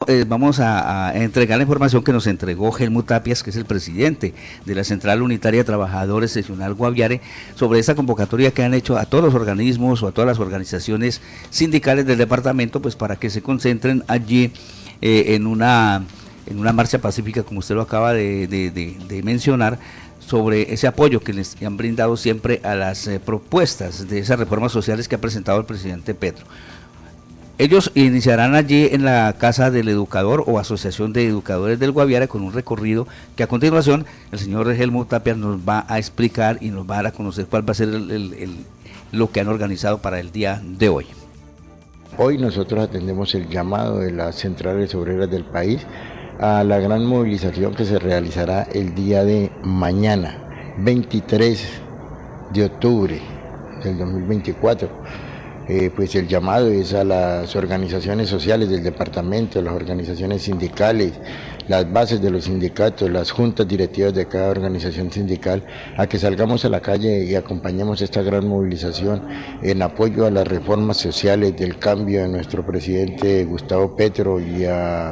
vamos a entregar la información que nos entregó Helmut Tapias, que es el presidente de la Central Unitaria de Trabajadores Seccional Guaviare, sobre esa convocatoria que han hecho a todos los organismos o a todas las organizaciones sindicales del departamento, pues para que se concentren allí en una marcha pacífica, como usted lo acaba de mencionar, sobre ese apoyo que les han brindado siempre a las propuestas de esas reformas sociales que ha presentado el presidente Petro. Ellos iniciarán allí en la Casa del Educador o Asociación de Educadores del Guaviare con un recorrido que a continuación el señor Helmut Tapias nos va a explicar y nos va a dar a conocer cuál va a ser lo que han organizado para el día de hoy. Hoy nosotros atendemos el llamado de las centrales obreras del país a la gran movilización que se realizará el día de mañana, 23 de octubre del 2024. Pues el llamado es a las organizaciones sociales del departamento, las organizaciones sindicales, las bases de los sindicatos, las juntas directivas de cada organización sindical, a que salgamos a la calle y acompañemos esta gran movilización en apoyo a las reformas sociales del cambio de nuestro presidente Gustavo Petro y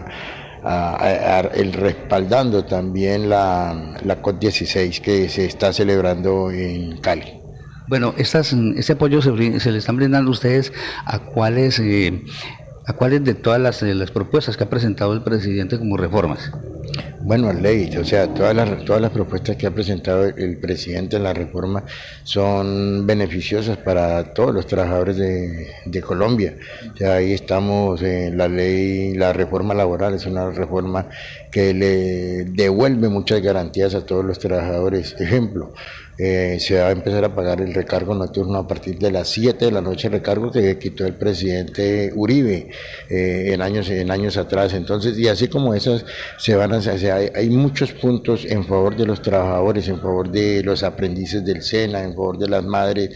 el respaldando también la COP16 que se está celebrando en Cali. Bueno, ese apoyo se le están brindando ustedes a cuáles de todas las propuestas que ha presentado el presidente como reformas. Bueno, ley, o sea, todas las propuestas que ha presentado el presidente en la reforma son beneficiosas para todos los trabajadores de Colombia. O sea, ahí estamos en la ley, la reforma laboral es una reforma que le devuelve muchas garantías a todos los trabajadores. Ejemplo, se va a empezar a pagar el recargo nocturno a partir de las 7 de la noche, recargo que quitó el presidente Uribe en años atrás. Entonces, y así como esas se van a hacer, hay muchos puntos en favor de los trabajadores, en favor de los aprendices del SENA, en favor de las madres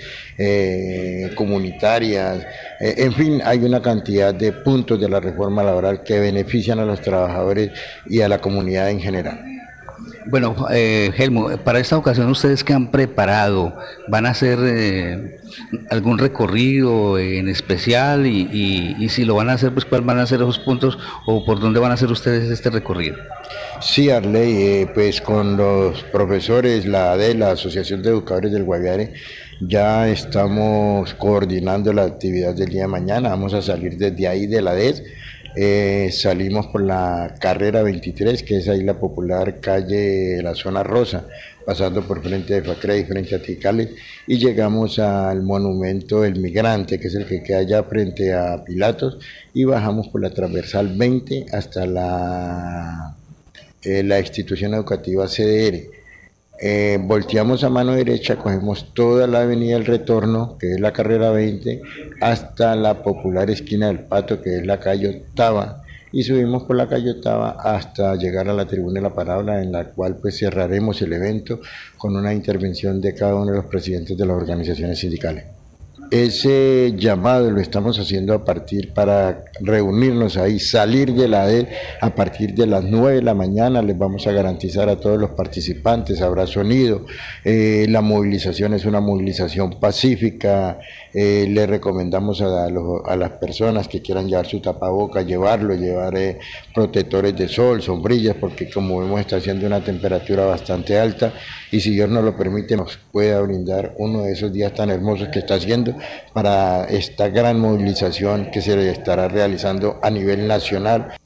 comunitarias, en fin, hay una cantidad de puntos de la reforma laboral que benefician a los trabajadores y a la comunidad en general. Bueno, Helmut, para esta ocasión ustedes ¿qué han preparado? ¿Van a hacer algún recorrido en especial? Y si lo van a hacer, pues ¿cuáles van a ser esos puntos o por dónde van a hacer ustedes este recorrido? Sí, Arley, pues con los profesores, la ADE, la Asociación de Educadores del Guaviare, ya estamos coordinando la actividad del día de mañana. Vamos a salir desde ahí de la ADE. Salimos por la carrera 23, que es ahí la popular calle de la zona rosa, pasando por frente de Facre y frente a Ticales, y llegamos al monumento del migrante, que es el que queda allá frente a Pilatos, y bajamos por la transversal 20 hasta la institución educativa CDR. Volteamos a mano derecha, cogemos toda la avenida del Retorno, que es la carrera 20, hasta la popular esquina del Pato, que es la calle Octava, y subimos por la calle Octava hasta llegar a la tribuna de la Parábola, en la cual pues cerraremos el evento con una intervención de cada uno de los presidentes de las organizaciones sindicales. Ese llamado lo estamos haciendo a partir para reunirnos ahí, salir de la ADE a partir de las 9 de la mañana. Les vamos a garantizar a todos los participantes, habrá sonido, la movilización es una movilización pacífica. Le recomendamos a las personas que quieran llevar su tapaboca, llevar protectores de sol, sombrillas, porque como vemos está haciendo una temperatura bastante alta y si Dios nos lo permite nos pueda brindar uno de esos días tan hermosos que está haciendo para esta gran movilización que se estará realizando a nivel nacional.